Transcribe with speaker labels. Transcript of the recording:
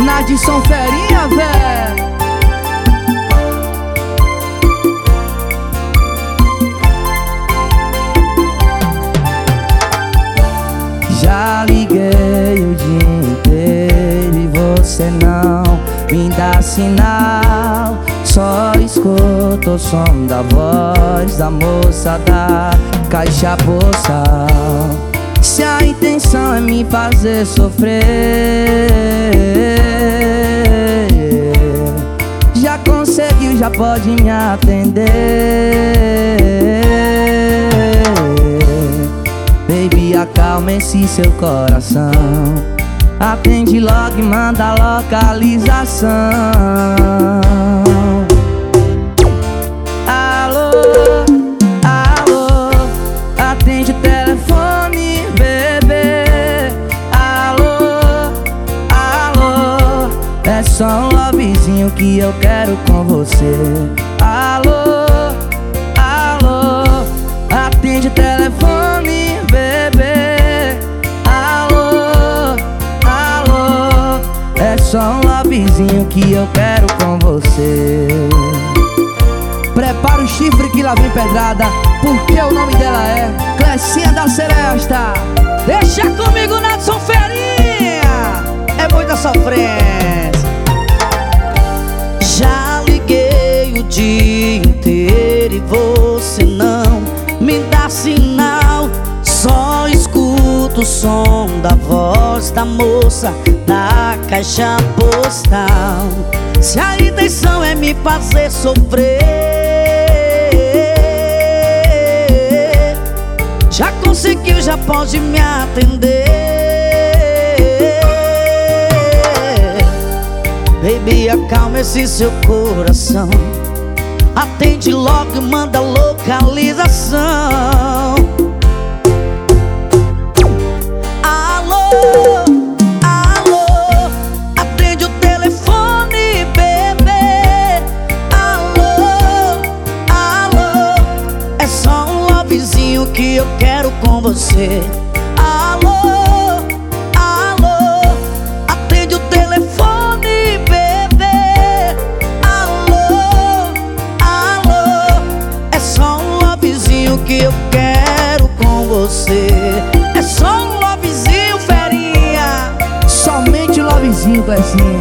Speaker 1: Na de São Ferinha, véi. Já liguei o dia inteiro e você não me dá sinal. Só escuto o som da voz da moça da caixa postal. Se a intenção é me fazer sofrer, já conseguiu, já pode me atender. Baby, acalma esse seu coração. Atende logo e manda a localização. Alô, alô, atende o telefone, bebê. Alô, alô, é só um lovezinho que eu quero com você. Alô, alô, atende o telefone, bebê. Alô, alô, é só um lovezinho que eu quero com você. Prepara o chifre que lá vem pedrada, porque o nome dela é Clecinha da Seresta. Deixa comigo, Nadson Ferinha. É muita sofrência.
Speaker 2: Já liguei o dia inteiro e você não me dá sinal. Só escuto o som da voz da moça da caixa postal. Se a intenção é me fazer sofrer, já conseguiu, já pode me atender. Baby, acalma esse seu coração. Atende logo e manda localização. Alô, alô, atende o telefone, bebê. Alô, alô, é só um lovezinho que eu quero com você. Alô, alô, atende o telefone, bebê. Alô, alô, é só um lovezinho que eu quero com você. É só um lovezinho, Ferinha.
Speaker 1: Somente o lovezinho, Clecinha.